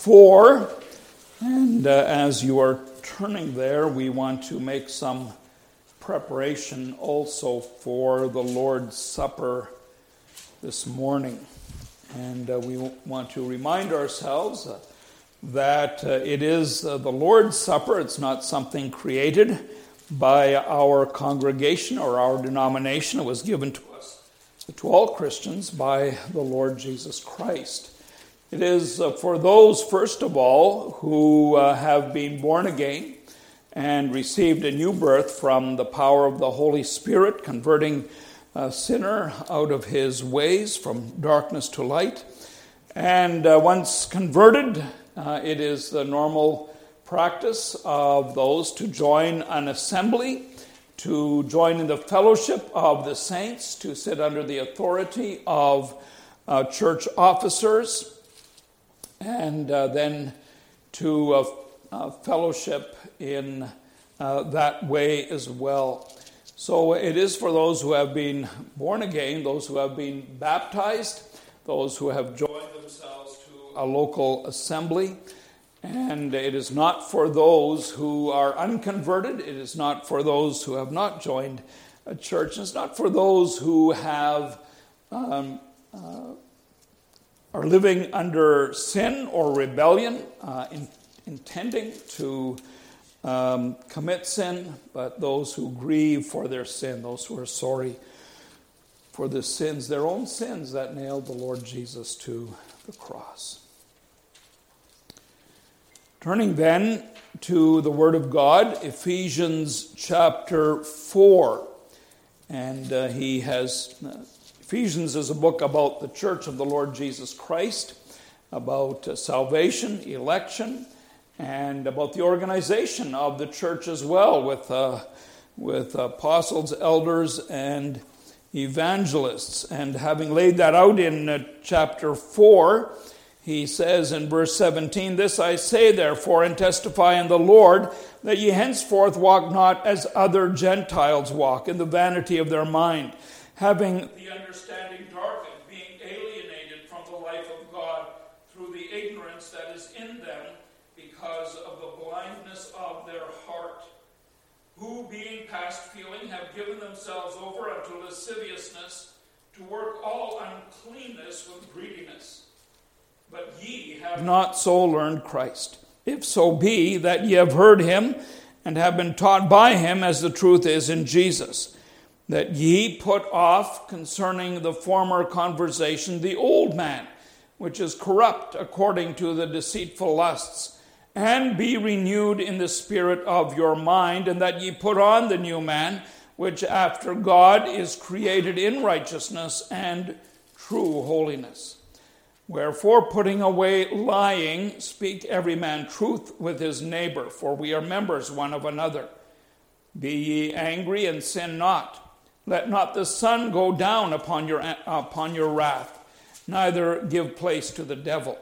4. And as you are turning there, we want to make some preparation also for the Lord's Supper this morning. And we want to remind ourselves that it is the Lord's Supper. It's not something created by our congregation or our denomination. It was given to us, to all Christians, by the Lord Jesus Christ. It is for those, first of all, who have been born again and received a new birth from the power of the Holy Spirit, converting a sinner out of his ways from darkness to light. And once converted, it is the normal practice of those to join an assembly, to join in the fellowship of the saints, to sit under the authority of church officers, and then to fellowship in that way as well. So it is for those who have been born again, those who have been baptized, those who have joined themselves to a local assembly. And it is not for those who are unconverted. It is not for those who have not joined a church. It's not for those who have are living under sin or rebellion, intending to commit sin, but those who grieve for their sin, those who are sorry for the sins, their own sins that nailed the Lord Jesus to the cross. Turning then to the Word of God, Ephesians chapter 4. And Ephesians is a book about the church of the Lord Jesus Christ, about salvation, election, and about the organization of the church as well, with apostles, elders, and evangelists. And having laid that out in chapter 4, he says in verse 17, "This I say therefore, and testify in the Lord, that ye henceforth walk not as other Gentiles walk, in the vanity of their mind, having the understanding darkened, being alienated from the life of God through the ignorance that is in them, because of the blindness of their heart, who being past feeling have given themselves over unto lasciviousness, to work all uncleanness with greediness. But ye have not so learned Christ, if so be that ye have heard him, and have been taught by him, as the truth is in Jesus, that ye put off concerning the former conversation the old man, which is corrupt according to the deceitful lusts, and be renewed in the spirit of your mind, and that ye put on the new man, which after God is created in righteousness and true holiness. Wherefore, putting away lying, speak every man truth with his neighbor, for we are members one of another. Be ye angry and sin not. Let not the sun go down upon your wrath, neither give place to the devil.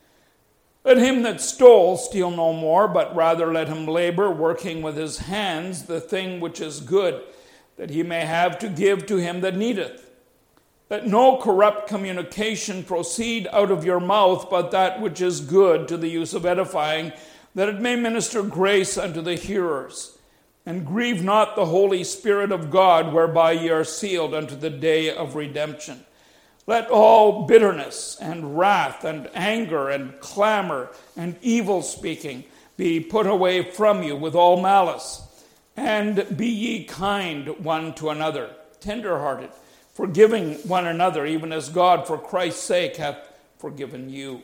Let him that stole steal no more, but rather let him labor, working with his hands the thing which is good, that he may have to give to him that needeth. Let no corrupt communication proceed out of your mouth, but that which is good to the use of edifying, that it may minister grace unto the hearers. And grieve not the Holy Spirit of God, whereby ye are sealed unto the day of redemption. Let all bitterness and wrath and anger and clamor and evil speaking be put away from you with all malice. And be ye kind one to another, tender-hearted, forgiving one another, even as God for Christ's sake hath forgiven you."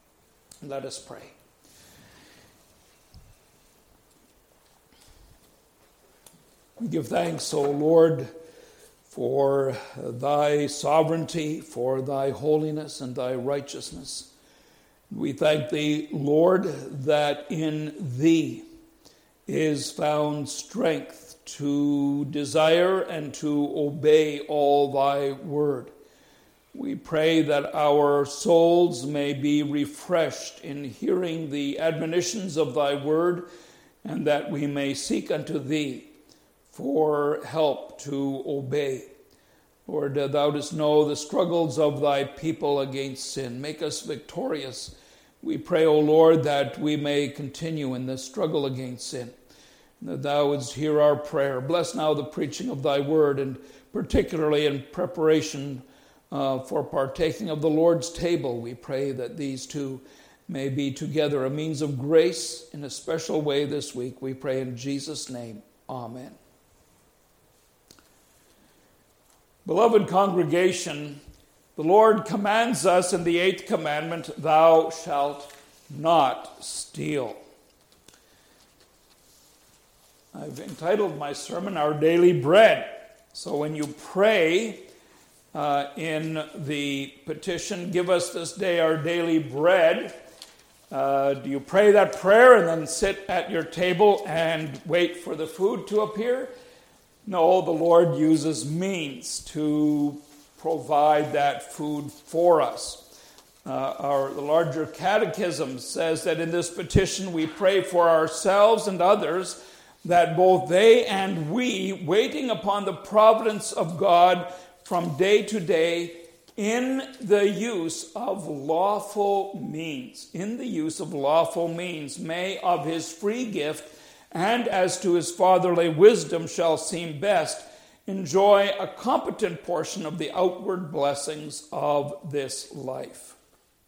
Let us pray. We give thanks, O Lord, for thy sovereignty, for thy holiness and thy righteousness. We thank thee, Lord, that in thee is found strength to desire and to obey all thy word. We pray that our souls may be refreshed in hearing the admonitions of thy word, and that we may seek unto thee for help to obey. Lord, thou dost know the struggles of thy people against sin. Make us victorious We pray, O Lord, that we may continue in this struggle against sin, and that thou wouldst hear our prayer. Bless now the preaching of thy word, and particularly in preparation for partaking of the Lord's table. We pray that these two may be together a means of grace in a special way this week. We pray in Jesus' name. Amen. Beloved congregation, the Lord commands us in the 8th commandment, thou shalt not steal. I've entitled my sermon, Our Daily Bread. So when you pray in the petition, give us this day our daily bread, do you pray that prayer and then sit at your table and wait for the food to appear? No, the Lord uses means to provide that food for us. The larger catechism says that in this petition we pray for ourselves and others, that both they and we, waiting upon the providence of God from day to day, in the use of lawful means, may of his free gift, and as to his fatherly wisdom shall seem best, enjoy a competent portion of the outward blessings of this life.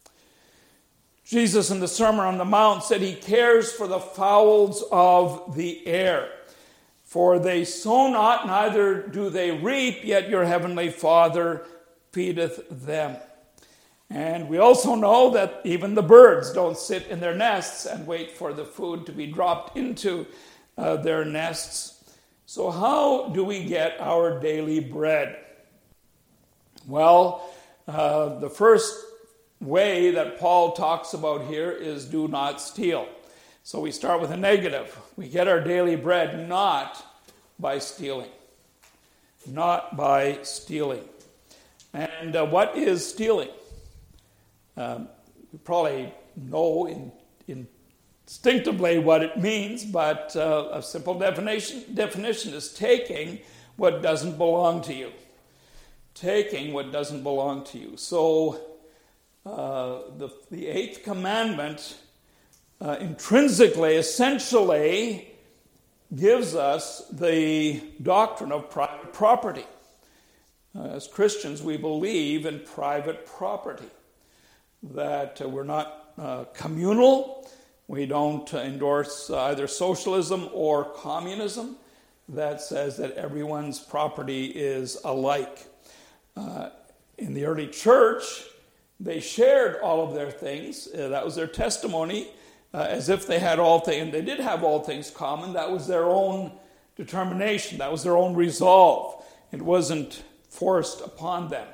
Jesus in the Sermon on the Mount said he cares for the fowls of the air. For they sow not, neither do they reap, yet your heavenly Father feedeth them. And we also know that even the birds don't sit in their nests and wait for the food to be dropped into their nests. So how do we get our daily bread? Well, the first way that Paul talks about here is do not steal. So we start with a negative. We get our daily bread not by stealing. Not by stealing. And what is stealing? We probably know instinctively what it means, but a simple definition is taking what doesn't belong to you. Taking what doesn't belong to you. So the 8th commandment intrinsically, essentially, gives us the doctrine of private property. As Christians, we believe in private property, that we're not communal. We don't endorse either socialism or communism that says that everyone's property is alike. In the early church, they shared all of their things. That was their testimony, as if they had all things. And they did have all things common. That was their own determination. That was their own resolve. It wasn't forced upon them.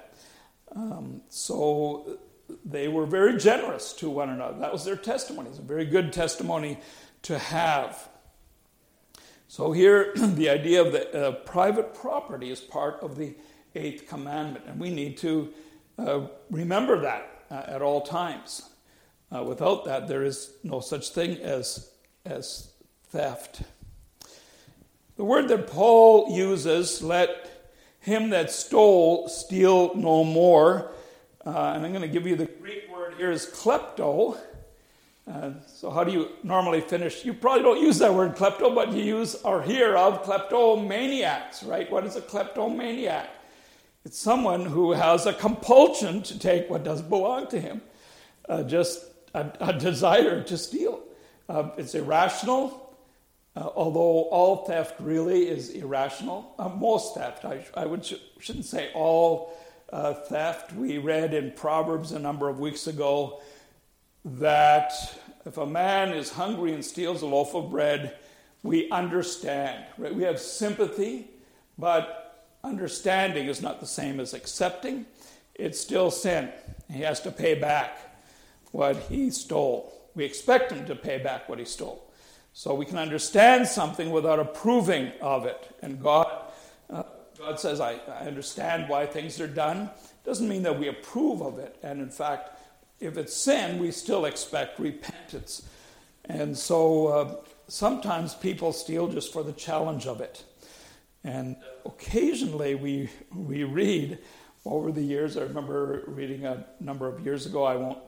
So they were very generous to one another. That was their testimony. It's a very good testimony to have. So here, the idea of the private property is part of the 8th commandment, and we need to remember that at all times. Without that, there is no such thing as theft. The word that Paul uses, let him that stole steal no more. And I'm going to give you the Greek word here is klepto. So how do you normally finish? You probably don't use that word klepto, but you use or hear of kleptomaniacs, right? What is a kleptomaniac? It's someone who has a compulsion to take what doesn't belong to him, just a desire to steal. It's irrational. Although all theft really is irrational. Most theft, shouldn't say all theft. We read in Proverbs a number of weeks ago that if a man is hungry and steals a loaf of bread, we understand. Right? We have sympathy, but understanding is not the same as accepting. It's still sin. He has to pay back what he stole. We expect him to pay back what he stole. So we can understand something without approving of it. And God says, I understand why things are done. Doesn't mean that we approve of it. And in fact, if it's sin, we still expect repentance. And so sometimes people steal just for the challenge of it. And occasionally we read over the years, I remember reading a number of years ago, I won't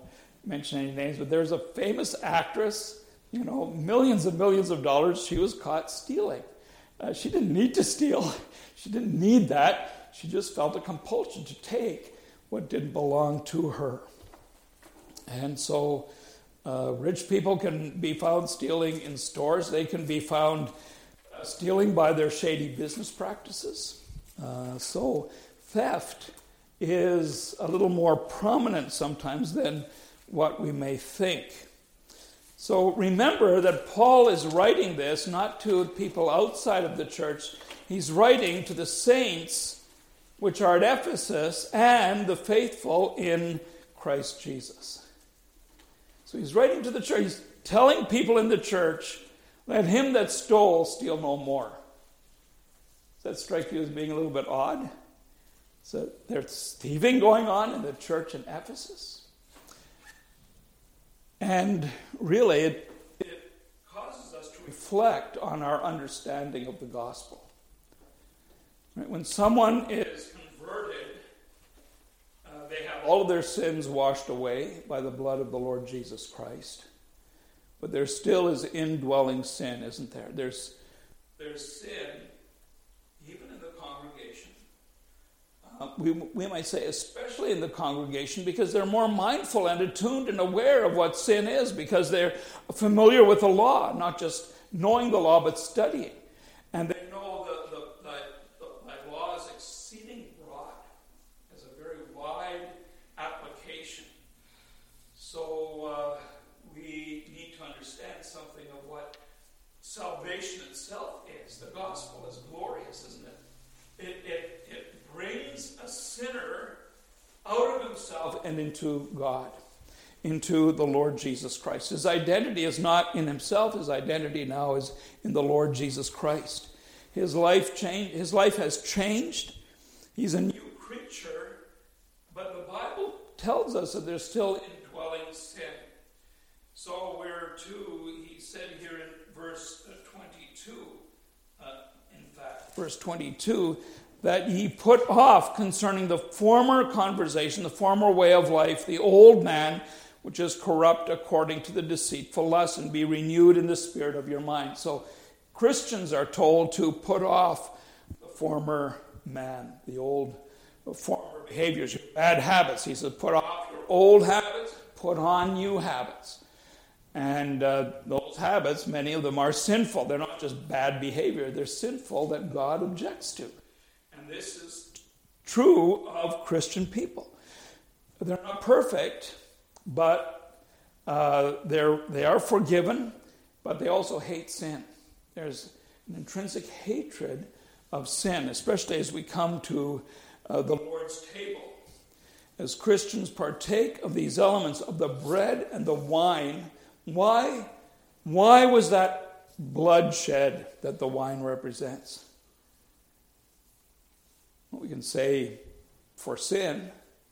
mention any names, but there's a famous actress, millions and millions of dollars, she was caught stealing. She didn't need to steal. She didn't need that. She just felt a compulsion to take what didn't belong to her. And so rich people can be found stealing in stores. They can be found stealing by their shady business practices. So theft is a little more prominent sometimes than what we may think. So remember that Paul is writing this not to people outside of the church. He's writing to the saints which are at Ephesus and the faithful in Christ Jesus. So he's writing to the church. He's telling people in the church, let him that stole steal no more. Does that strike you as being a little bit odd? So there's thieving going on in the church in Ephesus. And really, it causes us to reflect on our understanding of the gospel. Right? When someone is converted, they have all of their sins washed away by the blood of the Lord Jesus Christ. But there still is indwelling sin, isn't there? There's sin, even in the congregation. We might say especially in the congregation, because they're more mindful and attuned and aware of what sin is, because they're familiar with the law, not just knowing the law, but studying. And they know that law is exceeding broad, has a very wide application. So we need to understand something of what salvation itself is. The gospel is glorious, isn't it? It brings a sinner out of himself and into God, into the Lord Jesus Christ. His identity is not in himself. His identity now is in the Lord Jesus Christ. His life has changed. He's a new creature, but the Bible tells us that there's still indwelling sin. So he said here in verse 22, verse 22, that ye put off concerning the former conversation, the former way of life, the old man, which is corrupt according to the deceitful lust, and be renewed in the spirit of your mind. So Christians are told to put off the former man, the former behaviors, your bad habits. He says, put off your old habits, put on new habits. And those habits, many of them are sinful. They're not just bad behavior. They're sinful that God objects to. And this is true of Christian people. They're not perfect, but they are forgiven, but they also hate sin. There's an intrinsic hatred of sin, especially as we come to the Lord's table. As Christians partake of these elements of the bread and the wine, why was that bloodshed that the wine represents? Well, we can say for sin,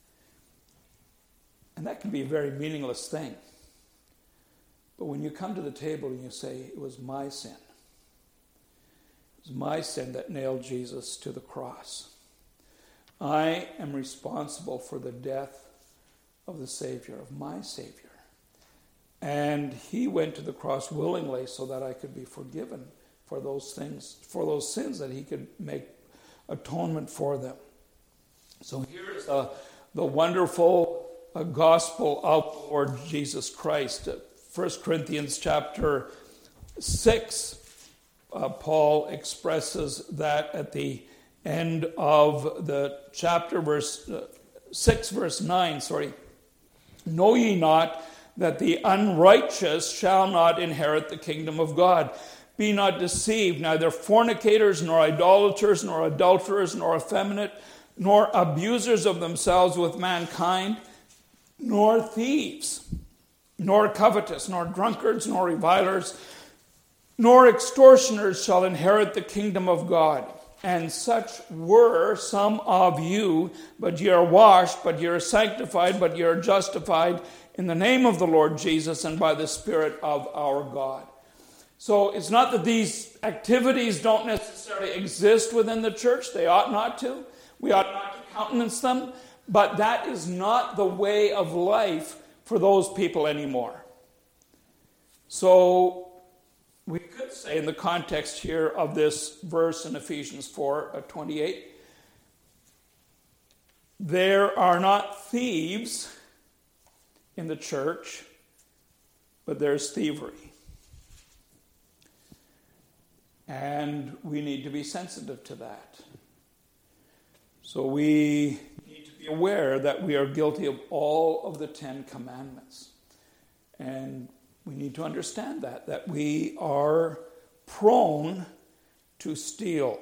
and that can be a very meaningless thing. But when you come to the table and you say, it was my sin. It was my sin that nailed Jesus to the cross. I am responsible for the death of the Savior, of my Savior. And he went to the cross willingly so that I could be forgiven for those things, for those sins, that he could make atonement for them. So here is the wonderful gospel of the Lord Jesus Christ. 1 Corinthians chapter 6, Paul expresses that at the end of the chapter, 6, verse 9, know ye not that the unrighteous shall not inherit the kingdom of God? Be not deceived, neither fornicators, nor idolaters, nor adulterers, nor effeminate, nor abusers of themselves with mankind, nor thieves, nor covetous, nor drunkards, nor revilers, nor extortioners shall inherit the kingdom of God. And such were some of you, but ye are washed, but ye are sanctified, but ye are justified in the name of the Lord Jesus and by the Spirit of our God. So it's not that these activities don't necessarily exist within the church. They ought not to. We ought not to countenance them. But that is not the way of life for those people anymore. So we could say in the context here of this verse in Ephesians 4:28, there are not thieves in the church, but there's thievery. And we need to be sensitive to that. So we need to be aware that we are guilty of all of the 10 commandments. And we need to understand that we are prone to steal.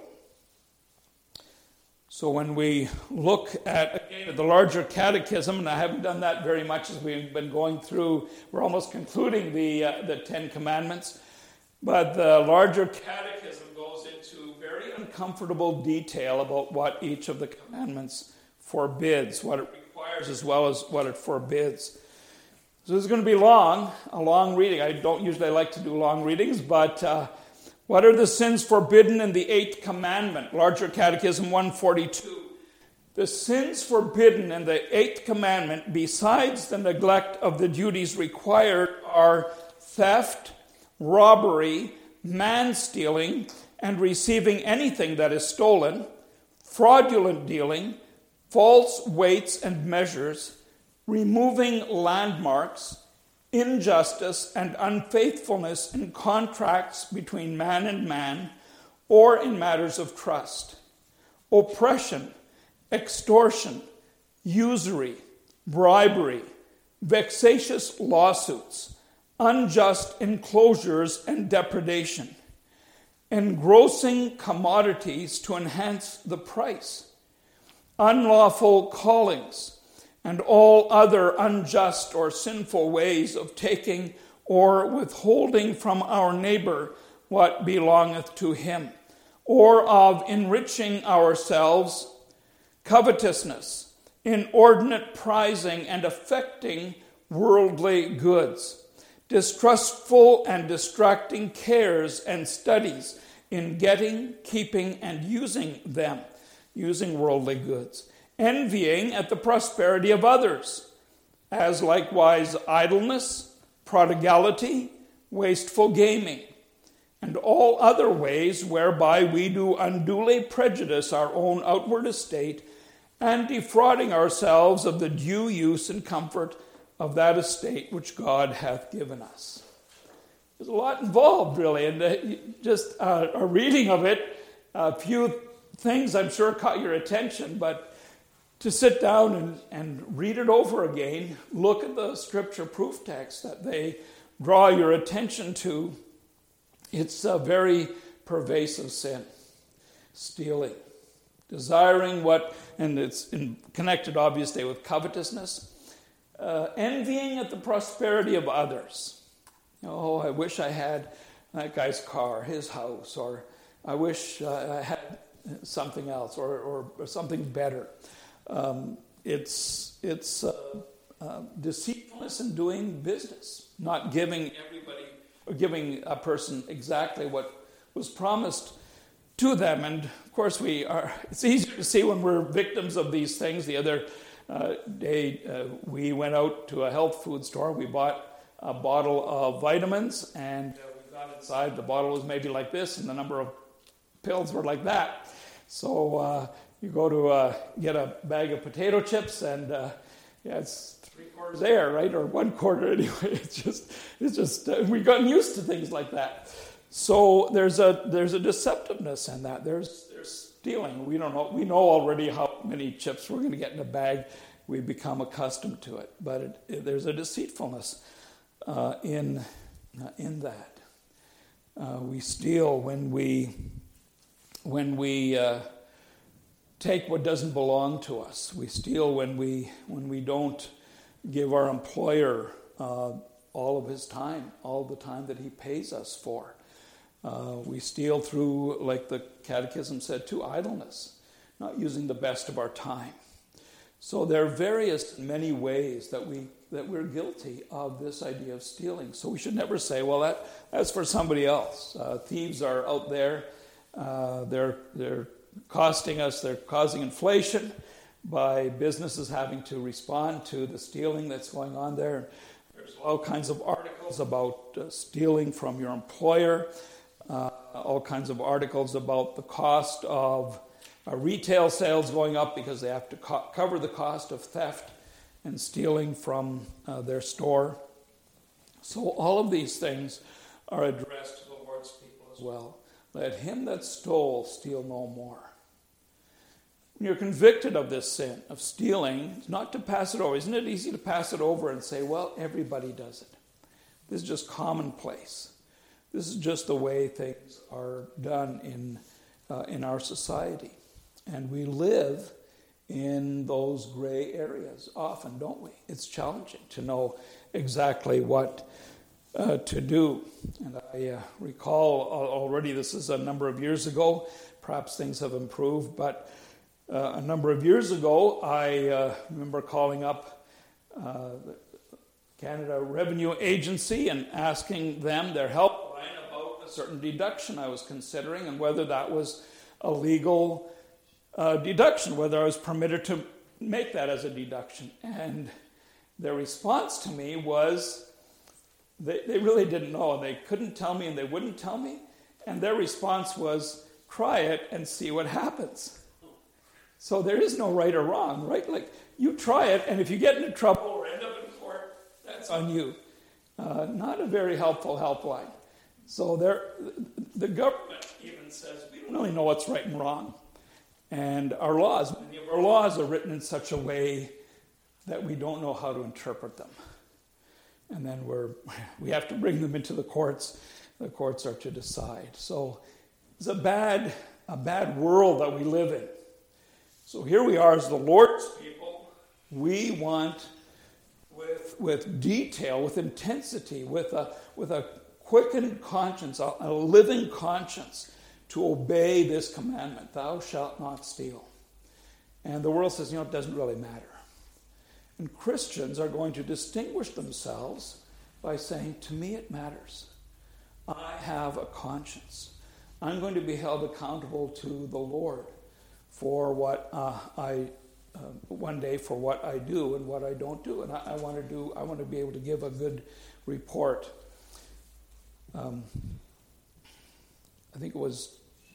So when we look at, again, the larger catechism, and I haven't done that very much as we've been going through, we're almost concluding the 10 commandments, but the larger catechism goes into very uncomfortable detail about what each of the commandments forbids, what it requires as well as what it forbids. So this is going to be a long reading. I don't usually like to do long readings, but what are the sins forbidden in the 8th commandment? Larger Catechism 142. The sins forbidden in the 8th commandment, besides the neglect of the duties required, are theft, robbery, man-stealing, and receiving anything that is stolen, fraudulent dealing, false weights and measures, removing landmarks, injustice and unfaithfulness in contracts between man and man, or in matters of trust, oppression, extortion, usury, bribery, vexatious lawsuits, unjust enclosures and depredation, engrossing commodities to enhance the price, unlawful callings, and all other unjust or sinful ways of taking or withholding from our neighbor what belongeth to him, or of enriching ourselves, covetousness, inordinate prizing and affecting worldly goods, distrustful and distracting cares and studies in getting, keeping, and using them, using worldly goods, envying at the prosperity of others, as likewise idleness, prodigality, wasteful gaming, and all other ways whereby we do unduly prejudice our own outward estate, and defrauding ourselves of the due use and comfort of that estate which God hath given us. There's a lot involved, really, and just a reading of it, a few things I'm sure caught your attention, but to sit down and read it over again, look at the scripture proof text that they draw your attention to, it's a very pervasive sin. Stealing. Desiring what, and it's connected obviously with covetousness. Envying at the prosperity of others. Oh, I wish I had that guy's car, his house, or I wish I had something else, or something better. It's deceitfulness in doing business, not giving everybody, or giving a person exactly what was promised to them. And of course it's easier to see when we're victims of these things. The other day we went out to a health food store. We bought a bottle of vitamins, and we got inside. The bottle was maybe like this, and the number of pills were like that. So you go to get a bag of potato chips, and it's 3/4 there, right, or 1/4 anyway. It's just we've gotten used to things like that. So there's a deceptiveness in that. There's stealing. We don't know. We know already how many chips we're going to get in a bag. We become accustomed to it, but there's a deceitfulness in that. We steal when we take what doesn't belong to us. We steal when we don't give our employer all of his time, all the time that he pays us for. We steal through, like the Catechism said too, idleness, not using the best of our time. So there are many ways that we're guilty of this idea of stealing. So we should never say, well, that's for somebody else. Thieves are out there. They're costing us. They're causing inflation. by businesses having to respond to the stealing that's going on there. There's all kinds of articles about stealing from your employer, all kinds of articles about the cost of retail sales going up because they have to cover the cost of theft and stealing from their store. So all of these things are addressed to the Lord's people as well. Let him that stole steal no more. When you're convicted of this sin, of stealing, it's not to pass it over. Isn't it easy to pass it over and say, well, everybody does it. This is just commonplace. This is just the way things are done in our society. And we live in those gray areas often, don't we? It's challenging to know exactly what to do. And I recall already, this is a number of years ago, perhaps things have improved, but a number of years ago, I remember calling up the Canada Revenue Agency and asking them their helpline about a certain deduction I was considering and whether that was a legal deduction, whether I was permitted to make that as a deduction. And their response to me was, they really didn't know. They couldn't tell me and they wouldn't tell me. And their response was, try it and see what happens. So there is no right or wrong, right? Like, you try it, and if you get into trouble or end up in court, that's on you. Not a very helpful helpline. So the government even says, we don't really know what's right and wrong. And our laws, many of our laws are written in such a way that we don't know how to interpret them. And then we have to bring them into the courts. The courts are to decide. So it's a bad world that we live in. So here we are as the Lord's people. We want, with detail, with intensity, with a quickened conscience, a living conscience, to obey this commandment, thou shalt not steal. And the world says, it doesn't really matter. And Christians are going to distinguish themselves by saying, to me it matters. I have a conscience. I'm going to be held accountable to the Lord for what one day for what I do and what I don't do. And I want to be able to give a good report. I think it was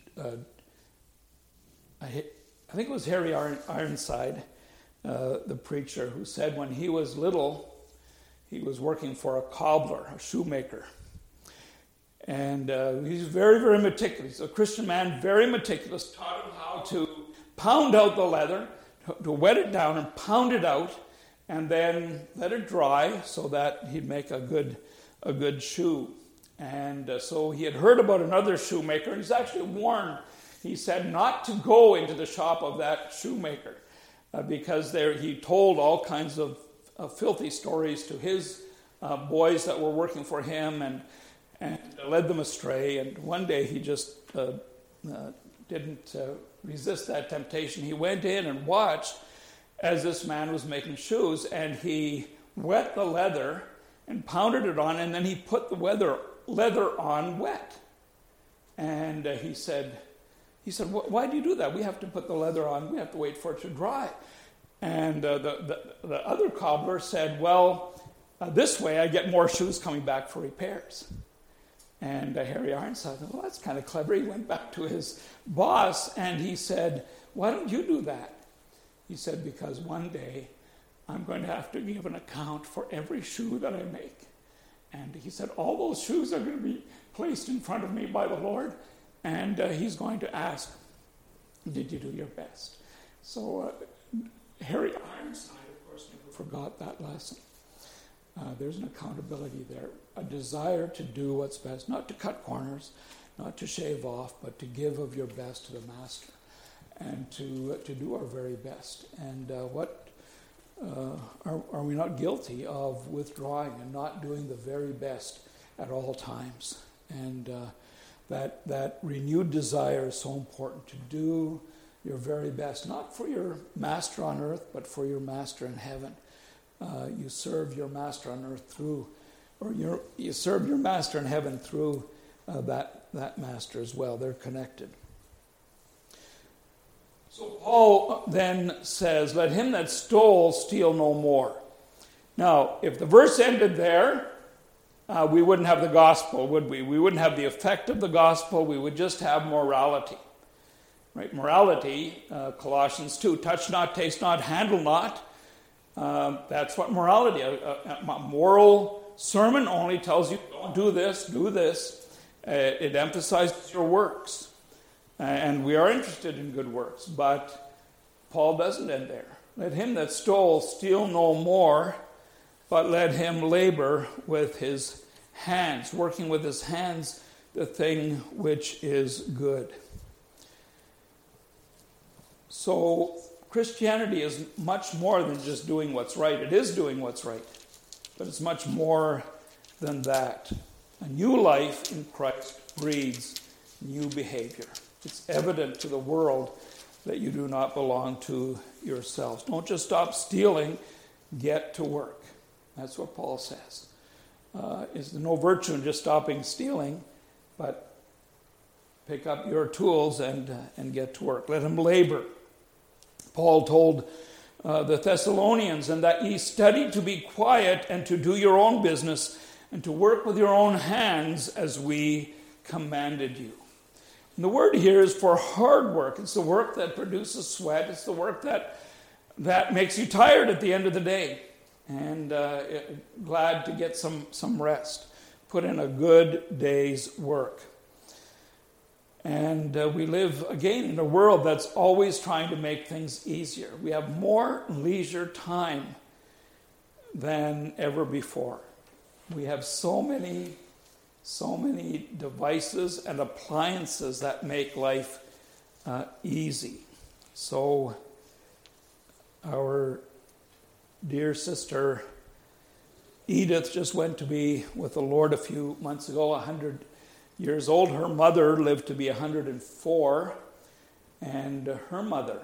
Harry Ironside, the preacher, who said when he was little, he was working for a cobbler, a shoemaker. And he's very, very meticulous. A Christian man, very meticulous, taught him how to pound out the leather, to wet it down and pound it out, and then let it dry so that he'd make a good shoe. And so he had heard about another shoemaker, and he's actually warned, he said, not to go into the shop of that shoemaker because he told all kinds of filthy stories to his boys that were working for him and led them astray. And one day he just didn't resist that temptation. He went in and watched as this man was making shoes, and he wet the leather and pounded it on, and then he put the leather on wet. And he said, why do you do that? We have to put the leather on. We have to wait for it to dry. And the other cobbler said, this way I get more shoes coming back for repairs. And Harry Ironside said, that's kind of clever. He went back to his boss and he said, why don't you do that? He said, because one day I'm going to have to give an account for every shoe that I make. And he said, all those shoes are going to be placed in front of me by the Lord, and he's going to ask, did you do your best? So Harry Ironside, of course, never forgot that lesson. There's an accountability there, a desire to do what's best, not to cut corners, not to shave off, but to give of your best to the Master and to do our very best. And are we not guilty of withdrawing and not doing the very best at all times? And that renewed desire is so important, to do your very best, not for your master on earth, but for your master in heaven. You serve your master on earth through, or you serve your master in heaven through that master as well. They're connected. So Paul then says, let him that stole steal no more. Now, if the verse ended there, we wouldn't have the gospel, would we? We wouldn't have the effect of the gospel. We would just have morality. Right? Morality, Colossians 2, touch not, taste not, handle not. That's what morality is. A moral sermon only tells you, don't do this, do this. It emphasizes your works. And we are interested in good works, but Paul doesn't end there. Let him that stole steal no more, but let him labor with his hands, working with his hands the thing which is good. So Christianity is much more than just doing what's right. It is doing what's right, but it's much more than that. A new life in Christ breeds new behavior. It's evident to the world that you do not belong to yourselves. Don't just stop stealing, get to work. That's what Paul says. Is there no virtue in just stopping stealing, but pick up your tools and get to work. Let him labor. Paul told the Thessalonians, and that ye study to be quiet and to do your own business and to work with your own hands as we commanded you. And the word here is for hard work. It's the work that produces sweat. It's the work that makes you tired at the end of the day. And glad to get some rest. Put in a good day's work. And we live, again, in a world that's always trying to make things easier. We have more leisure time than ever before. We have so many devices and appliances that make life easy. So our dear sister Edith just went to be with the Lord a few months ago, 100 years old. Her mother lived to be 104, and her mother,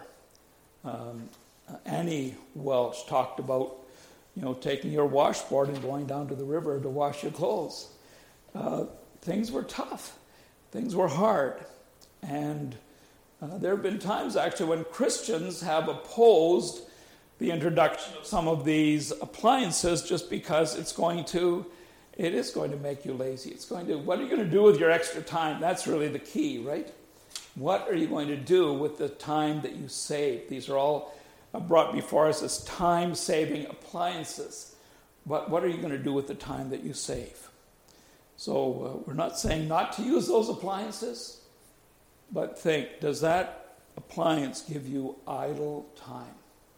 Annie Welch, talked about, taking your washboard and going down to the river to wash your clothes. Things were tough. Things were hard. And there have been times, actually, when Christians have opposed the introduction of some of these appliances just because it is going to make you lazy. What are you going to do with your extra time? That's really the key, right? What are you going to do with the time that you save? These are all brought before us as time-saving appliances. But what are you going to do with the time that you save? So we're not saying not to use those appliances, but think, does that appliance give you idle time?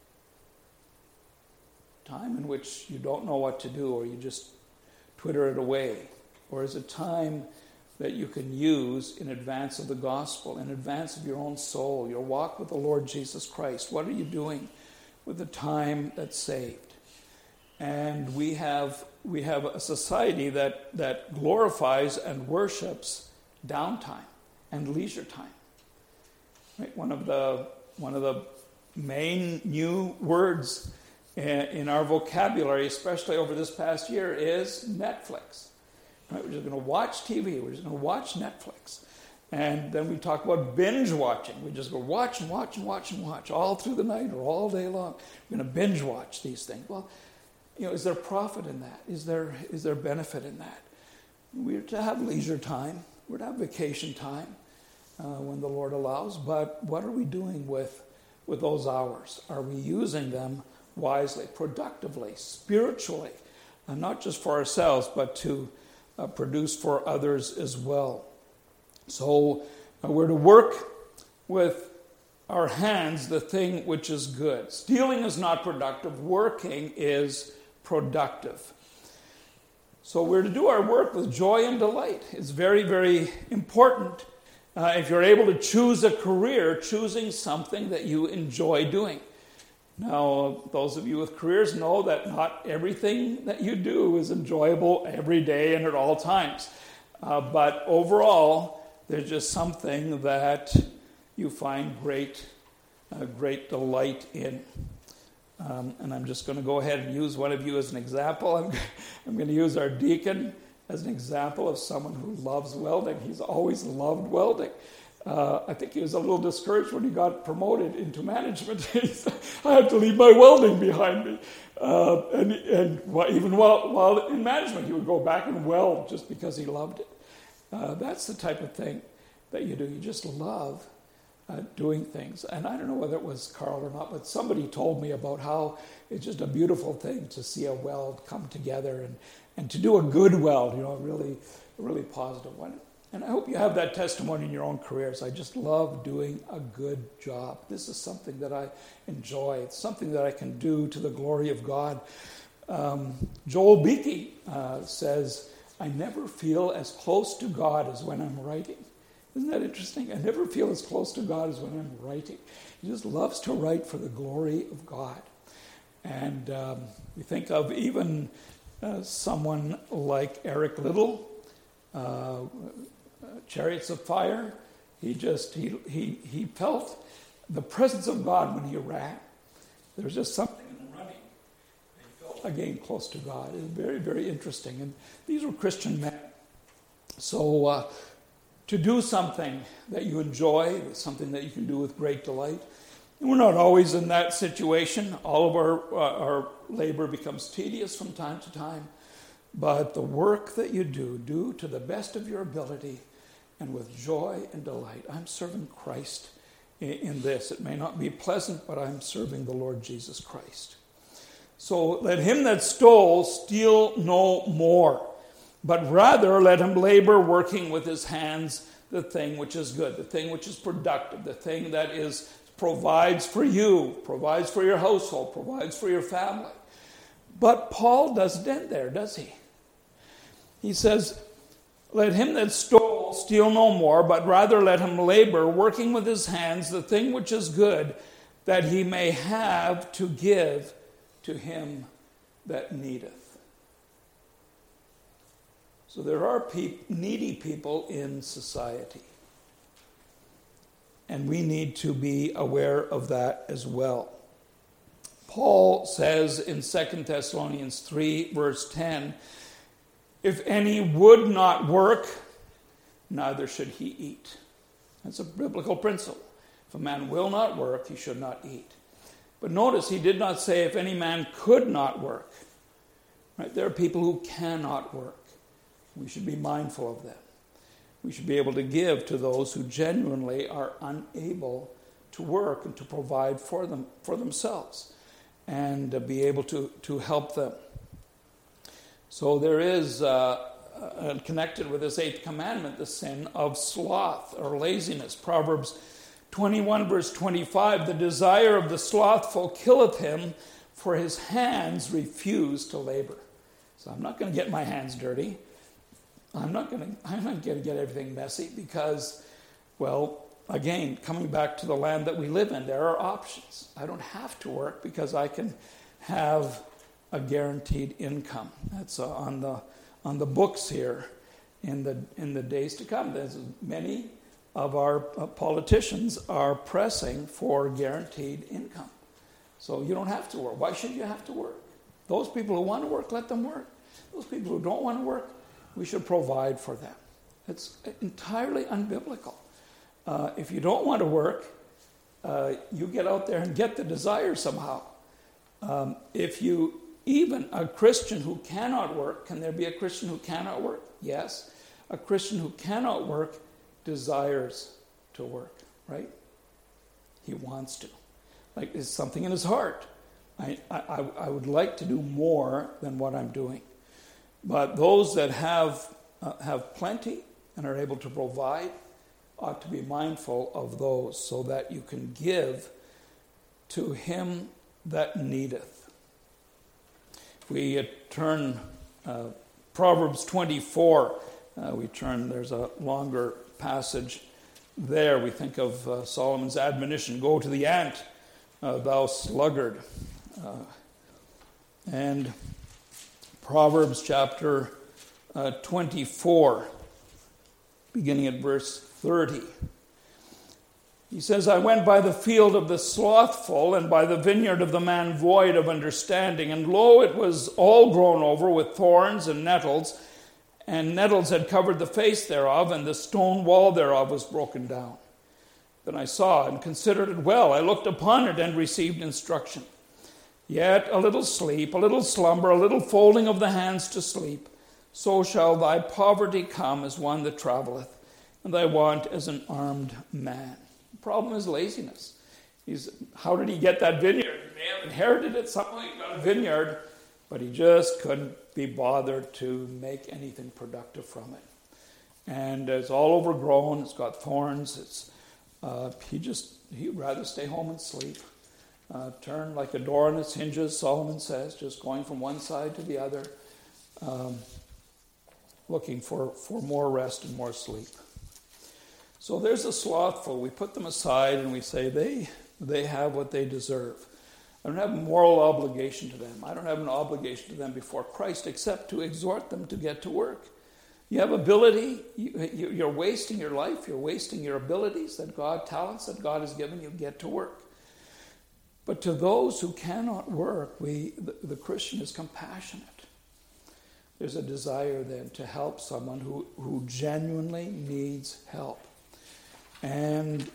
Time in which you don't know what to do, or you just twitter it away? Or is it time that you can use in advance of the gospel, in advance of your own soul, your walk with the Lord Jesus Christ? What are you doing with the time that's saved? And we have a society that glorifies and worships downtime and leisure time. Right? One of the main new words in our vocabulary, especially over this past year, is Netflix. Right? We're just going to watch TV. We're just going to watch Netflix. And then we talk about binge watching. We just go watch and watch and watch and watch all through the night or all day long. We're going to binge watch these things. Well, is there profit in that? Is there benefit in that? We're to have leisure time. We're to have vacation time when the Lord allows. But what are we doing with those hours? Are we using them wisely, productively, spiritually, and not just for ourselves, but to produce for others as well? So we're to work with our hands the thing which is good. Stealing is not productive. Working is productive. So we're to do our work with joy and delight. It's very, very important. If you're able to choose a career, choosing something that you enjoy doing. Now, those of you with careers know that not everything that you do is enjoyable every day and at all times. But overall, there's just something that you find great delight in. And I'm just going to go ahead and use one of you as an example. I'm going to use our deacon as an example of someone who loves welding. He's always loved welding. I think he was a little discouraged when he got promoted into management. He said, I have to leave my welding behind me. Even while in management, he would go back and weld just because he loved it. That's the type of thing that you do. You just love doing things. And I don't know whether it was Carl or not, but somebody told me about how it's just a beautiful thing to see a weld come together and to do a good weld, a really positive one. And I hope you have that testimony in your own careers. I just love doing a good job. This is something that I enjoy. It's something that I can do to the glory of God. Joel Beakey says, I never feel as close to God as when I'm writing. Isn't that interesting? I never feel as close to God as when I'm writing. He just loves to write for the glory of God. And we think of even someone like Eric Liddell, Chariots of Fire. He felt the presence of God when he ran. There was just something in the running. He felt again close to God. It was very, very interesting. And these were Christian men. So to do something that you enjoy, something that you can do with great delight. And we're not always in that situation. All of our labor becomes tedious from time to time. But the work that you do to the best of your ability and with joy and delight. I'm serving Christ in this. It may not be pleasant, but I'm serving the Lord Jesus Christ. So let him that stole steal no more, but rather let him labor, working with his hands the thing which is good, the thing which is productive, the thing that provides for you, provides for your household, provides for your family. But Paul doesn't end there, does he? He says, let him that stole steal no more, but rather let him labor, working with his hands the thing which is good, that he may have to give to him that needeth. So there are needy people in society. And we need to be aware of that as well. Paul says in 2 Thessalonians 3, verse 10, if any would not work, neither should he eat. That's a biblical principle. If a man will not work, he should not eat. But notice he did not say if any man could not work. Right? There are people who cannot work. We should be mindful of them. We should be able to give to those who genuinely are unable to work and to provide for themselves and be able to help them. So there is, connected with this 8th commandment, the sin of sloth or laziness. Proverbs 21 verse 25, the desire of the slothful killeth him, for his hands refuse to labor. So I'm not going to get my hands dirty. I'm not going to get everything messy because, well, again, coming back to the land that we live in, there are options. I don't have to work because I can have a guaranteed income. That's on the books here in the days to come. There's many of our politicians are pressing for guaranteed income. So you don't have to work. Why should you have to work? Those people who want to work, let them work. Those people who don't want to work, we should provide for them. It's entirely unbiblical. If you don't want to work, you get out there and get the desire somehow. Even a Christian who cannot work, can there be a Christian who cannot work? Yes. A Christian who cannot work desires to work, right? He wants to. Like there's something in his heart. I would like to do more than what I'm doing. But those that have plenty and are able to provide ought to be mindful of those so that you can give to him that needeth. We turn Proverbs 24. There's a longer passage there. We think of Solomon's admonition, go to the ant, thou sluggard. And Proverbs chapter 24, beginning at verse 30. He says, I went by the field of the slothful and by the vineyard of the man void of understanding. And lo, it was all grown over with thorns and nettles had covered the face thereof, and the stone wall thereof was broken down. Then I saw and considered it well. I looked upon it and received instruction. Yet a little sleep, a little slumber, a little folding of the hands to sleep, so shall thy poverty come as one that traveleth, and thy want as an armed man. The problem is laziness. How did he get that vineyard? He may have inherited it somehow. He got a vineyard, but he just couldn't be bothered to make anything productive from it. And it's all overgrown. It's got thorns. He'd rather stay home and sleep. Turn like a door on its hinges, Solomon says, just going from one side to the other, looking for more rest and more sleep. So there's the slothful. We put them aside and we say they have what they deserve. I don't have a moral obligation to them. I don't have an obligation to them before Christ except to exhort them to get to work. You have ability. You're wasting your life. You're wasting your abilities talents that God has given you. Get to work. But to those who cannot work, the Christian is compassionate. There's a desire then to help someone who genuinely needs help. And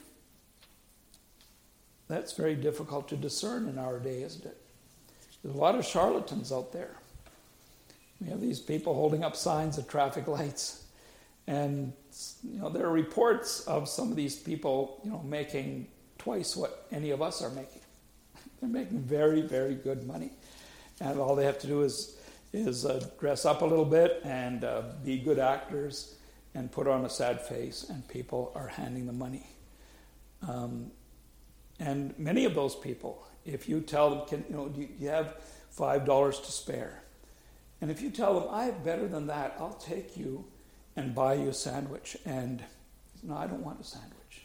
that's very difficult to discern in our day, isn't it? There's a lot of charlatans out there. We have these people holding up signs at traffic lights. And there are reports of some of these people making twice what any of us are making. They're making very, very good money. And all they have to do is dress up a little bit and be good actors and put on a sad face, and people are handing them money. And many of those people, if you tell them, do you have $5 to spare? And if you tell them, I have better than that, I'll take you and buy you a sandwich. And no, I don't want a sandwich.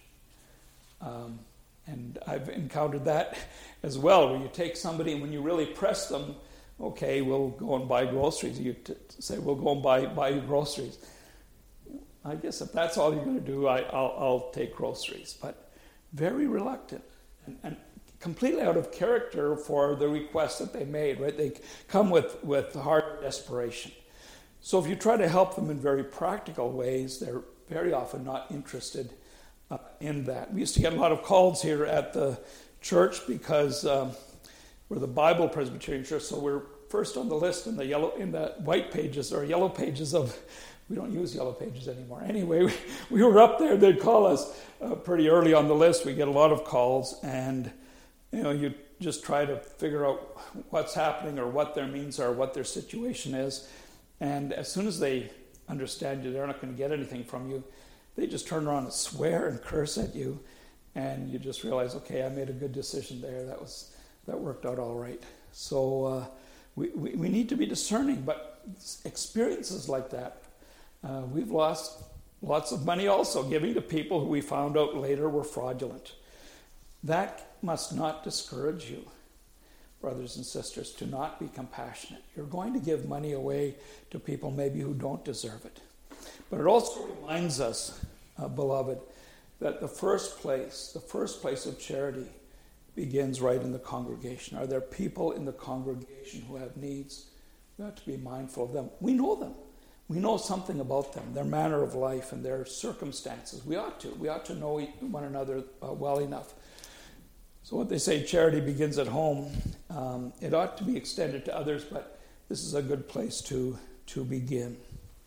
And I've encountered that as well, where you take somebody and when you really press them, okay, we'll go and buy groceries. You say, we'll go and buy you groceries. I guess if that's all you're going to do, I'll take groceries. But very reluctant and completely out of character for the request that they made, right? They come with hard desperation. So if you try to help them in very practical ways, they're very often not interested in that. We used to get a lot of calls here at the church because we're the Bible Presbyterian Church, so we're first on the list in the white pages or yellow pages of. We don't use yellow pages anymore. Anyway, we were up there. They'd call us pretty early on the list. We get a lot of calls, and you just try to figure out what's happening or what their means are, what their situation is. And as soon as they understand you, they're not going to get anything from you. They just turn around and swear and curse at you, and you just realize, okay, I made a good decision there. That worked out all right. So we need to be discerning, but experiences like that. We've lost lots of money also giving to people who we found out later were fraudulent. That must not discourage you, brothers and sisters, to not be compassionate. You're going to give money away to people maybe who don't deserve it. But it also reminds us, beloved, that the first place of charity begins right in the congregation. Are there people in the congregation who have needs? We have to be mindful of them. We know them. We know something about them, their manner of life and their circumstances. We ought to know one another well enough. So what they say, charity begins at home. It ought to be extended to others, but this is a good place to begin.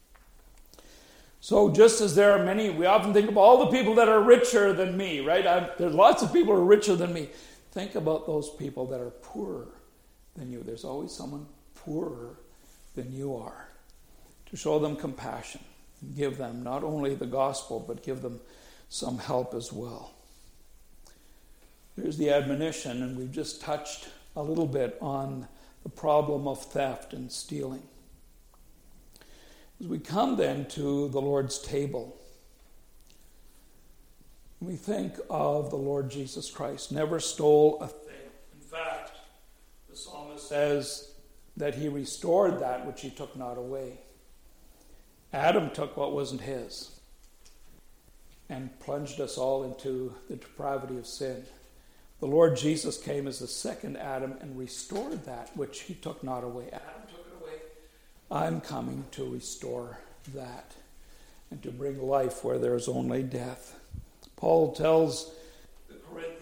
So just as there are many, we often think of all the people that are richer than me, right? There's lots of people who are richer than me. Think about those people that are poorer than you. There's always someone poorer than you are. To show them compassion, and give them not only the gospel, but give them some help as well. There's the admonition, and we've just touched a little bit on the problem of theft and stealing. As we come then to the Lord's table, we think of the Lord Jesus Christ, never stole a thing. In fact, the psalmist says that he restored that which he took not away. Adam took what wasn't his and plunged us all into the depravity of sin. The Lord Jesus came as the second Adam and restored that which he took not away. Adam took it away. I'm coming to restore that and to bring life where there is only death. Paul tells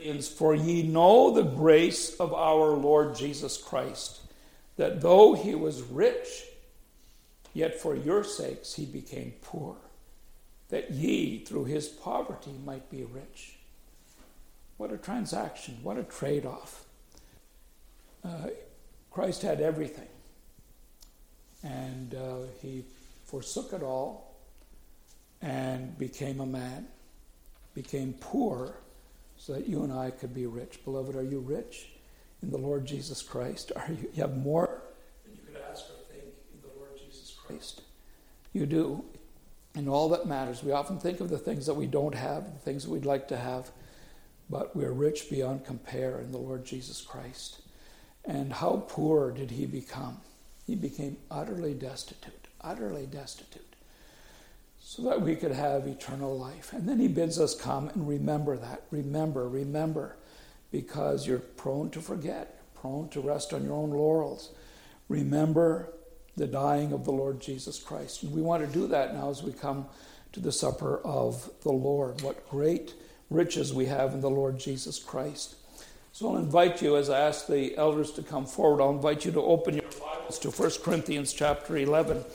Corinthians, for ye know the grace of our Lord Jesus Christ, that though he was rich, yet for your sakes he became poor, that ye through his poverty might be rich. What a transaction, what a trade-off. Christ had everything, and he forsook it all and became a man, became poor so that you and I could be rich. Beloved, are you rich in the Lord Jesus Christ? You have more than you could ask or think in the Lord Jesus Christ. You do. And all that matters. We often think of the things that we don't have, the things that we'd like to have, but we're rich beyond compare in the Lord Jesus Christ. And how poor did he become? He became utterly destitute, so that we could have eternal life. And then he bids us come and remember that. Remember, because you're prone to forget, prone to rest on your own laurels. Remember the dying of the Lord Jesus Christ. And we want to do that now as we come to the supper of the Lord. What great riches we have in the Lord Jesus Christ. So I'll invite you, as I ask the elders to come forward, I'll invite you to open your Bibles to 1 Corinthians chapter 11.